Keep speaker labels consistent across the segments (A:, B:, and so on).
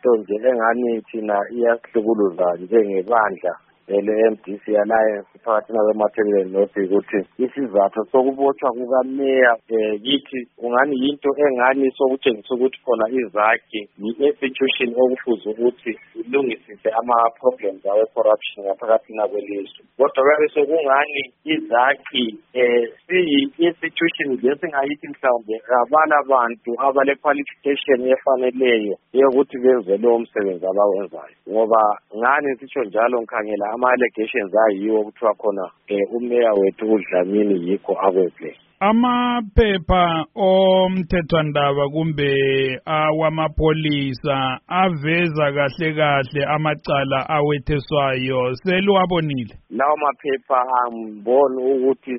A: into nje engani thina iyasihlukuluza njengebandla le-MDC Alliance phakathi kwamathebeleni nothi ukuthi isizathu sokubotshwa kukameya kithi ungani yinto engani sokutshengisa ukuthi khona izakhi yi-institution okufuze ukuthi ilungisise ama-problems awe-corruption ngaphakathi kwelizwe. Kodwa kuyabe sekungani izakhi siyi-institution lesingayithi mhlawumbe abala bantu abale-qualification efaneleyo yokuthi benze lowo msebenzi abawenzayo. Ngoba ngani sitsho njalo ngikhangela ama-allegations ayiwo kuthiwa khona umeya wethu uDlamini yikho akweple.
B: Amaphepha omthethwandaba kumbe awamapholisa aveza kahle kahle amacala awetheswayo seliwabonile.
A: Lawo maphepha angiboni ukuthi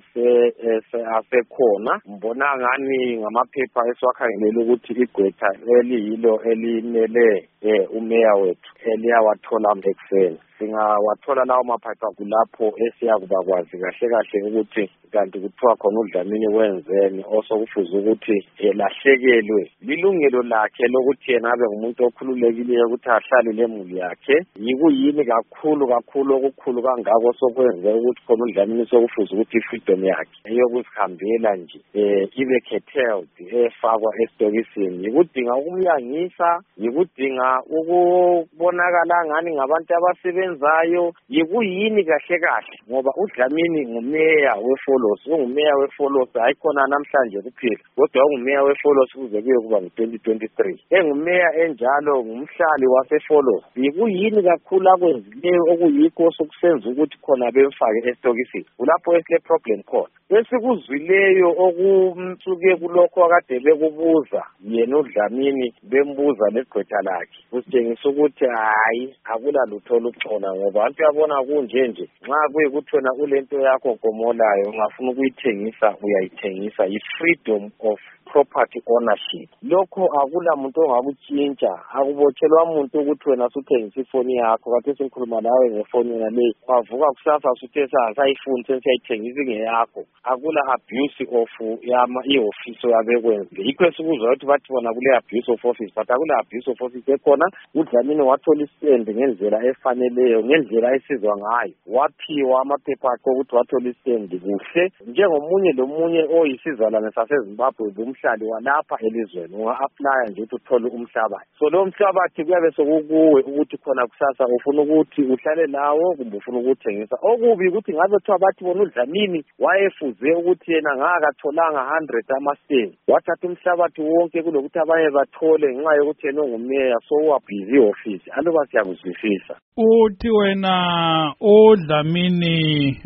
A: asekhona. Mbona ngani ngamaphepha esiwakhangelela ukuthi igqwetha eliyilo elimele umeya wethu eliyawathola ekuseni. Singawathola lawo maphepha kulapho esiyakuba kwazi kahle kahle ukuthi kanti kuthiwa khona uDlamini wenzeni osokufuze ukuthi elahlekelwe lilungelo lakhe lokuthi yena abe ngumuntu okhululekileyo ukuthi ahlale lemuli yakhe. Yikuyini kakhulu okukhulu kangako sokwenze ukuthi khona uDlamini sokufuze ukuthi ifreedom yakhe eyokuzihambela nje ibe curtailed efakwa esitokisini. Yikudinga ukumyangisa, yikudinga ukubonakala ngani ngabantu abasebenzayo, yikuyini kahle ngoba uDlamini ngumeya weFolos, ungumeya weFolos ayikhona namhlanje kuphela kodwa ungumeya weFolos kuze kuye kuba ngo-2023. Engumeya enjalo ngumhlali waseFolos. Yikuyini kakhulu akwenzileyo okuyikho sokusenza ukuthi khona bemfake esitokisini. Kulapho esile problem khona. Esikuzwileyo okumsuke kulokho akade bekubuza yena uDlamini bembuza legqwetha lakhe kusitshengisa ukuthi hayi akula lutho olukhona ngoba abantu yabona kunje nxa kuyikuthi wena kulento yakho gomolayo ungafuna ukuyithengisa uyayithengisa. I-freedom of property ownership. Lokho akula muntu ongakutshintsha. Akubotshelwa umuntu ukuthi wena suthengisa ifoni yakho kade sikhuluma nawe ngefoni yena le wavuka kusasa usuthe sayifuni sesiyayithengisa ngeyakho. Akula abuse of i-office yabekwenzile. Yikho esikuzwa ukuthi bathi bona kule abuse of office but akula abuse of office ekhona. uDlamini wathola istand ngendlela efaneleyo, ngendlela esizwa ngayo. Waphiwa amaphepha akhe ukuthi wathola istand kuhle njengomunye lomunye oyisizalwane saseZimbabwe umhlali walapha elizweni. Unga-apply nje ukuthi uthole umhlabathi. So lo mhlabathi kuyabe sokukuwe ukuthi khona kusasa ufuna ukuthi uhlale lawo kumbe ufuna ukuthengisa. Okubi ukuthi ngabe kuthiwa bathi bona uDlamini wayefuze ukuthi yena ngakatholanga 100 ama-stand. Wathatha umhlabathi wonke kulokuthi abanye bathole ngenxa yokuthi yena ungumeya so wabhizi i-office. Aluba siyakuzwisisa.
B: Uthi wena uDlamini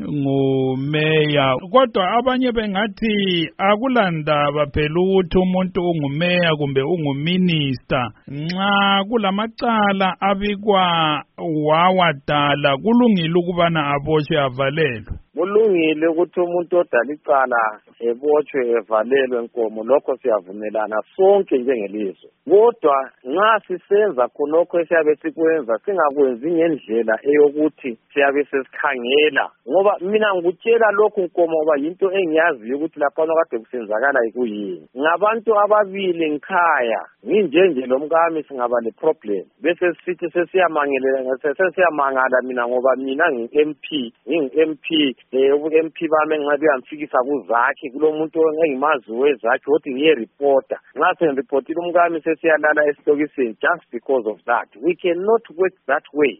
B: ngumeya kodwa abanye bengathi akulandaba phela ukuthi umuntu ungumeya kumbe unguminister nxa kulamacala abikwa wawadala kulungile ukubana aboshwe avalelwe.
A: Kulungile ukuthi umuntu odala icala ebotshwe evalelwe nkomo, lokho siyavumelana sonke njengelizwe. Kodwa nxa sisenza khonokho esiyabe sikwenza singakwenzi ngendlela eyokuthi siyabe sesikhangela. Ngoba mina ngikutshela lokhu nkomo ngoba yinto engiyaziyo ukuthi lapha kade kusenzakala yikuyini. Ngabantu ababili ngikhaya nginjenje lomkami singaba le-problem bese sithi sesiyamangala mina ngoba mina ngingu-MP ubu-MP bami engingabe yamfikisa kuzakhe kulo muntu engimazi wezakhe ukuthi ngiye-reporter. Nxa sengiripotile umkami sesiyalala esitokisini just because of that. We cannot work that way.